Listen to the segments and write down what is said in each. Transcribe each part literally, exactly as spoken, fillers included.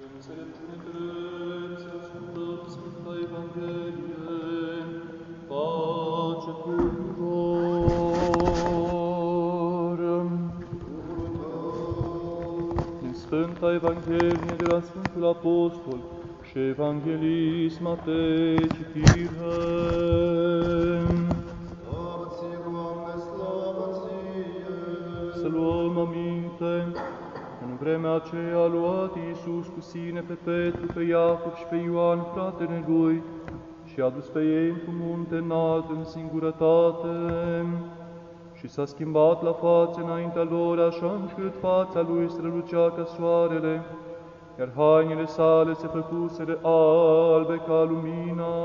Înțelepciune drept să ascultăm Sfânta Evanghelie, pace tuturor. Din Sfânta Evanghelie de la Sfântul Apostol și Evanghelist Matei, citire. Slavă ție, Doamne, slavă ție! Să luăm aminte. În vremea aceea a luat Iisus cu sine pe Petru, pe Iacov și pe Ioan, fratele lui, și a dus pe ei într-un munte înalt în singurătate. Și s-a schimbat la față înaintea lor, așa încât fața lui strălucea ca soarele, iar hainele sale se făcuseră albe ca lumina.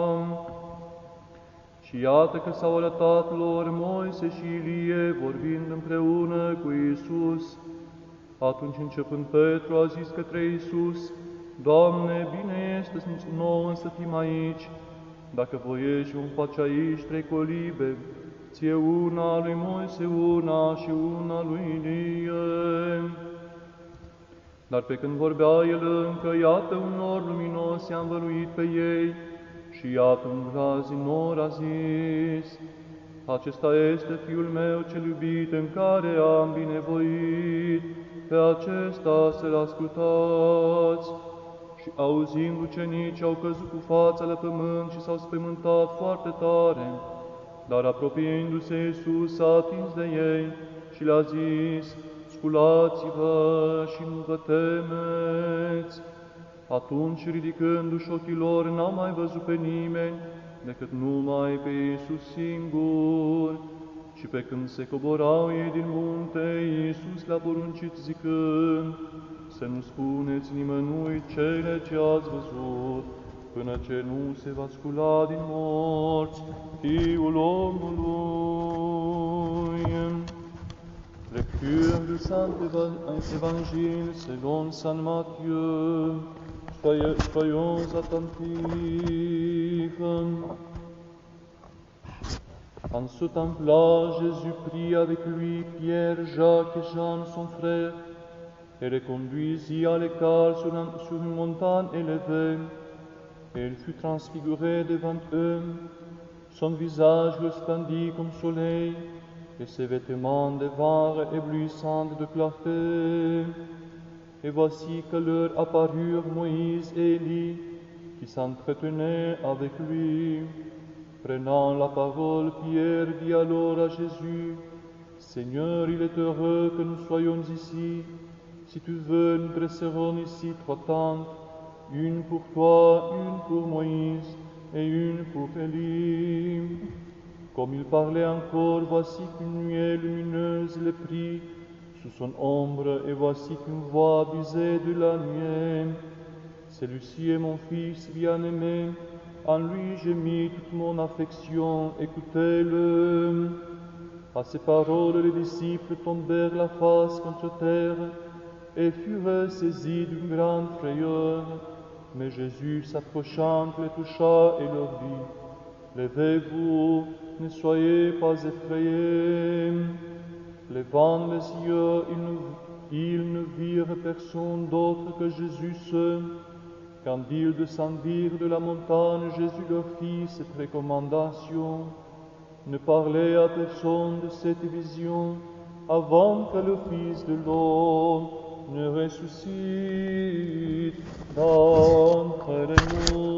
Și iată că s-au arătat lor Moise și Ilie, vorbind împreună cu Iisus. Atunci, începând Petru, a zis către Iisus: Doamne, bine este nouă să fim aici. Dacă voiești, vom face aici trei colibe, ție una, lui Moise una și una lui Ilie. Dar pe când vorbea el încă, iată un nor luminos i-a învăluit pe ei, și iată un glas din nor a zis: Acesta este Fiul meu cel iubit, în care am binevoit, pe acesta să-L ascultați. Și auzind, ucenicii au căzut cu fața la pământ și s-au spăimântat foarte tare. Dar apropiindu-se Iisus, s-a atins de ei și le-a zis: Sculați-vă și nu vă temeți. Atunci, ridicându-și ochii lor, n-au mai văzut pe nimeni decât numai pe Iisus singur. Și pe când se coborau ei din munte, Iisus le-a poruncit zicând: Să nu spuneți nimănui cele ce ați văzut, până ce nu se va scula din morți Fiul omului. Lecture du Saint Évangile selon Saint Matthieu. Soyons attentifs. En ce temps-là, Jésus prit avec lui Pierre, Jacques et Jean, son frère, et les conduisit à l'écart sur, sur une montagne élevée. Et il fut transfiguré devant eux, son visage resplendit comme soleil, et ses vêtements devinrent éblouissants de clarté. Et voici que leur apparurent Moïse et Élie, qui s'entretenaient avec lui. Prenant la parole, Pierre dit alors à Jésus: Seigneur, il est heureux que nous soyons ici. Si tu veux, nous dresserons ici trois tentes, une pour toi, une pour Moïse et une pour Élie. Comme il parlait encore, voici qu'une nuée lumineuse le prit sous son ombre, et voici qu'une voix disait de la nuée: Celui-ci est mon Fils bien-aimé, en lui j'ai mis toute mon affection, écoutez-le. À ces paroles, les disciples tombèrent la face contre terre et furent saisis d'une grande frayeur. Mais Jésus, s'approchant, les toucha et leur dit: Levez-vous, ne soyez pas effrayés. Levant les yeux, ils ne, ils ne virent personne d'autre que Jésus seul. Quand ils descendirent de la montagne, Jésus leur fit cette recommandation: Ne parlez à personne de cette vision avant que le Fils de l'homme ne ressuscite d'entre les morts.